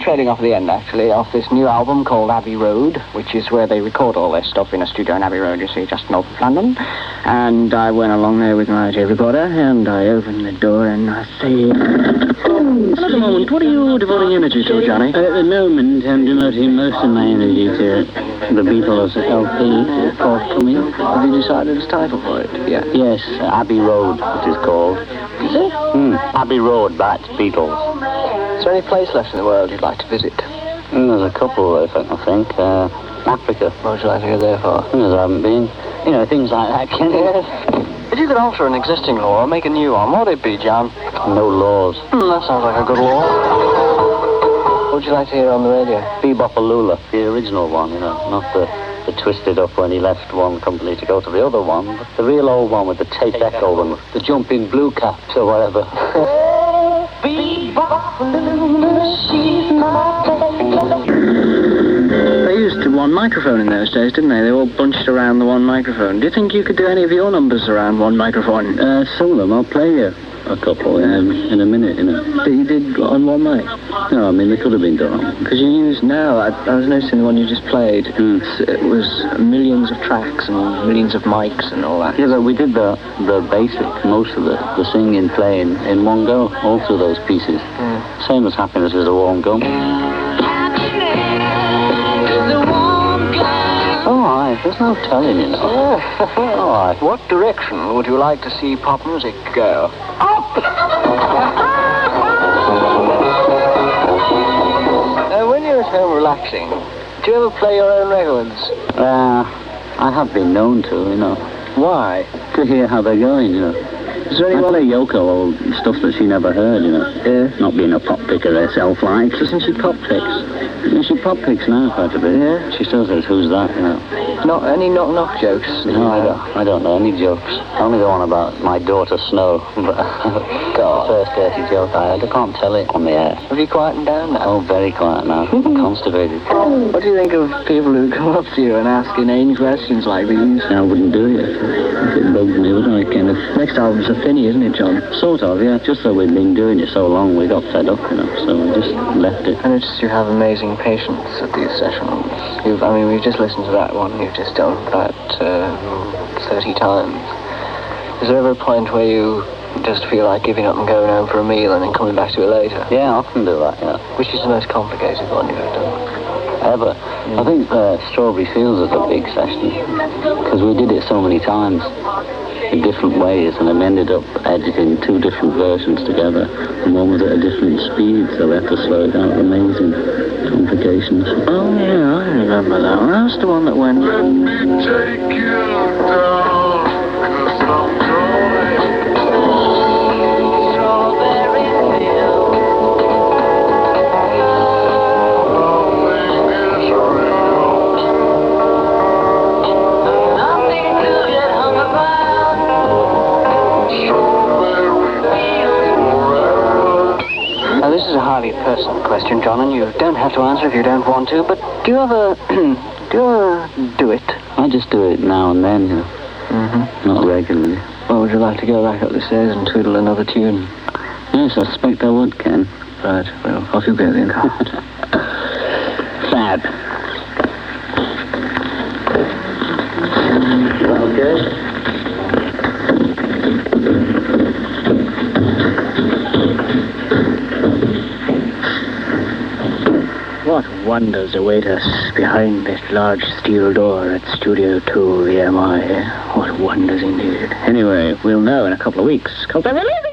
trailing off at the end, actually, off this new album called Abbey Road, which is where they record all their stuff in a studio in Abbey Road, you see, just north of London. And I went along there with my tape recorder, and I opened the door, and I said... At the moment, what are you devoting energy to, Johnny? At the moment, I'm devoting most of my energy to the Beatles LP forthcoming. Have you decided its title for it? Yeah. Yes, Abbey Road, it is called. Is it? Abbey Road, that's Beatles. Is there any place left in the world you'd like to visit? There's a couple, I think. Africa. What would you like to go there for? I haven't been. Things like that, can you? Yes. If you could alter an existing law or make a new one, what would it be, John? No laws. That sounds like a good law. What would you like to hear on the radio? Bebopalula, the original one, not the twisted up when he left one company to go to the other one, but the real old one with the tape echo and the jumping blue caps or whatever. Bebopalula, she's my They used one microphone in those days, didn't they? They all bunched around the one microphone. Do you think you could do any of your numbers around one microphone? Some of them. I'll play you a couple in a minute, But you did on one mic? No, they could have been done. Because you use now, I was noticing the one you just played, it was millions of tracks and millions of mics and all that. Yeah, but we did the basic, most of the singing, playing in one go, all through those pieces. Same as Happiness is a Warm Gun. There's no telling, All right. What direction would you like to see pop music go? Up! When you're at home relaxing, do you ever play your own records? I have been known to, Why? To hear how they're going, Is there anyone... I play Yoko old stuff that she never heard, Yeah. Not being a pop picker herself, like. Doesn't she pop picks? She pop picks now quite a bit. Yeah. She still says, who's that, Not any knock-knock jokes? No, I don't know any jokes. I only go on about my daughter Snow. But the first dirty joke I had, I can't tell it on the air. Have you quietened down now? Oh, very quiet now. Constipated. What do you think of people who come up to you and ask inane questions like these? I wouldn't do it if it bugged me, would I? Kind of. Next album's a Finney, isn't it, John? Sort of, yeah. Just that we'd been doing it so long, we got fed up, so we just left it. I noticed you have amazing patience at these sessions. We've just listened to that one you've just done about 30 times. Is there ever a point where you just feel like giving up and going home for a meal and then coming back to it later? Yeah, I often do that, yeah. Which is the most complicated one you've ever done? Ever. I think Strawberry Fields is a big session, because we did it so many times in different ways, and I ended up editing 2 different versions together, and one was at a different speed, so we had to slow it down. Amazing complications. Oh, yeah, I remember that one. That's the one that went... This is a highly personal question, John, and you don't have to answer if you don't want to, but do you ever do it? I just do it now and then, Not regularly. Well, would you like to go back up the stairs and twiddle another tune? Yes, I suspect I would, Ken. Right, well, off you go then. Sad. Is that okay? What wonders await us behind this large steel door at Studio 2 VMI? What wonders indeed. Anyway, we'll know in a couple of weeks, because they're releasing